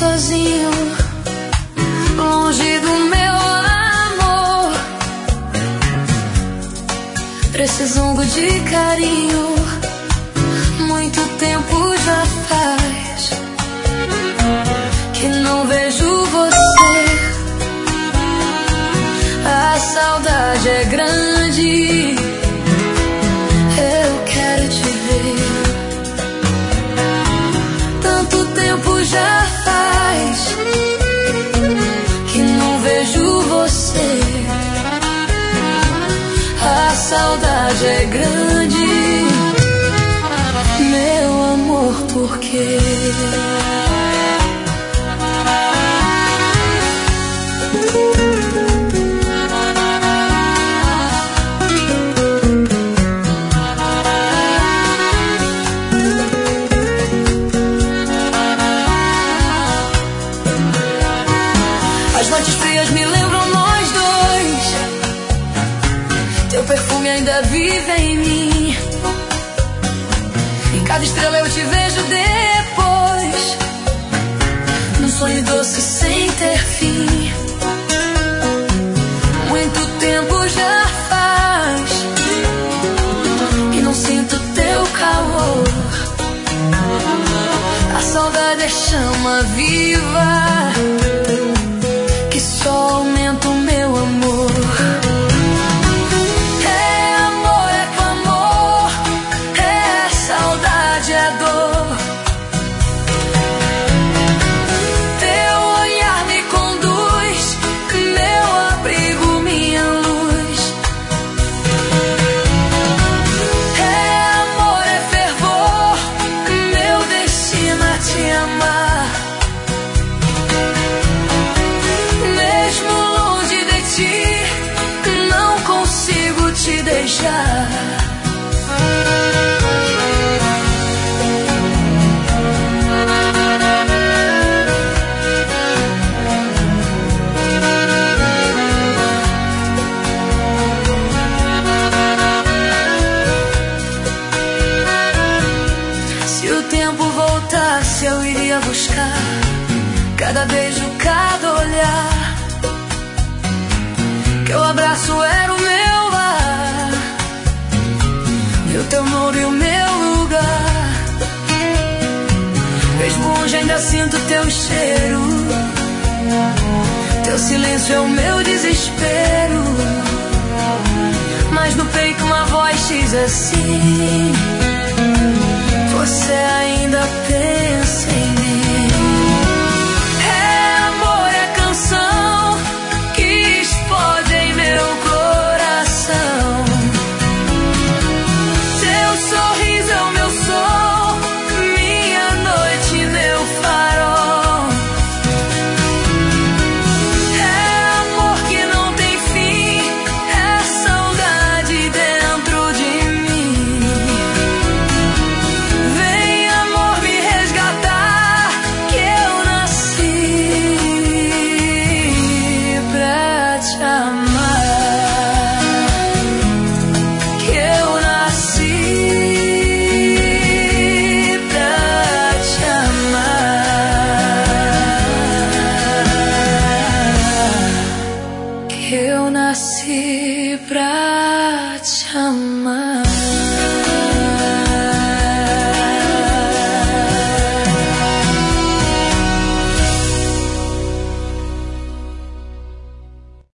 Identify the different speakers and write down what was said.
Speaker 1: sozinho, longe do meu amor, precisando de carinho. Muito tempo já faz que não vejo você. A saudade é grande, eu quero te ver. Tanto tempo já faz que não vejo você. A saudade é grande, meu amor, por quê? As noites frias me lembram nós dois. Teu perfume ainda vive em mim. Em cada estrela eu te vejo depois, num sonho doce sem ter fim. Muito tempo já faz que não sinto teu calor. A saudade é chama viva que só aumenta o meu amor. É amor, é clamor, é saudade, é dor. Teu olhar me conduz, meu abrigo, minha luz. É amor, é fervor, meu destino a te amar. Mesmo longe de ti, não consigo te deixar. Se o tempo voltasse, eu iria buscar cada beijo, cada olhar. Teu abraço era o meu lar, e o teu amor e o meu lugar. Mesmo longe ainda sinto teu cheiro, teu silêncio é o meu desespero. Mas no peito uma voz diz assim: você ainda pensa em mim. É amor, é canção que explode em meu coração. Teu sorriso é o meu sol, minha noite, meu farol. É amor que não tem fim, é saudade dentro de mim. Vem, amor, me resgatar, que eu nasci pra te amar. Que eu nasci pra te amar. Que eu nasci pra te amar.